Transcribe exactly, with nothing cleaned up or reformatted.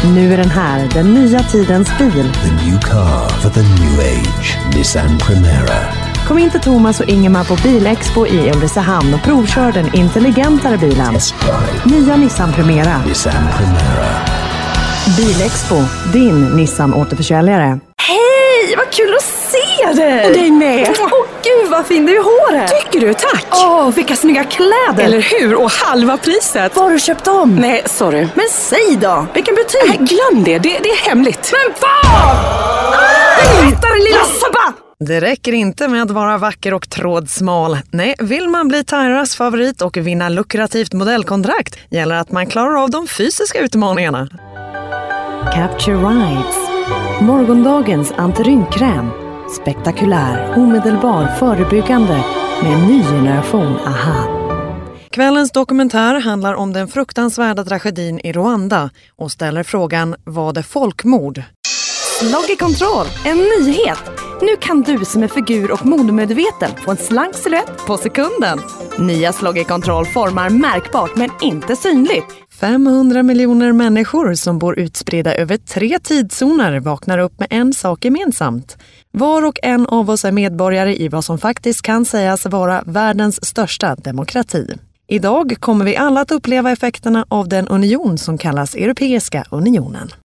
Nu är den här, den nya tidens bil. The new car for the new age. Nissan Primera. Kom in till Thomas och Ingemar på Bilexpo i Ulricehamn och provkör den intelligentare bilen. Test drive. Nya Nissan Primera. Nissan Primera. Bilexpo, din Nissan-återförsäljare. Hej, vad kul att se dig! Och dig med! Åh gud, vad fin du är i håret! Tycker du, tack! Åh, vilka snygga kläder! Eller hur? Och halva priset! Var har du köpt dem? Nej, sorry. Men säg då, vilken butik? Nej, glöm det, det, det är hemligt. Men vad? Berätta, lilla sabba! Det räcker inte med att vara vacker och trådsmal. Nej, vill man bli Tyras favorit och vinna lukrativt modellkontrakt gäller att man klarar av de fysiska utmaningarna. Capture Rides. Morgondagens antirynkkräm. Spektakulär, omedelbar, förebyggande med en ny generation AHA. Kvällens dokumentär handlar om den fruktansvärda tragedin i Rwanda och ställer frågan, var det folkmord? Slag i kontroll, en nyhet. Nu kan du som är figur- och modemedveten få en slank silhuett på sekunden. Nya Slag i kontroll formar märkbart men inte synligt. femhundra miljoner människor som bor utspridda över tre tidszoner vaknar upp med en sak gemensamt. Var och en av oss är medborgare i vad som faktiskt kan sägas vara världens största demokrati. Idag kommer vi alla att uppleva effekterna av den union som kallas Europeiska unionen.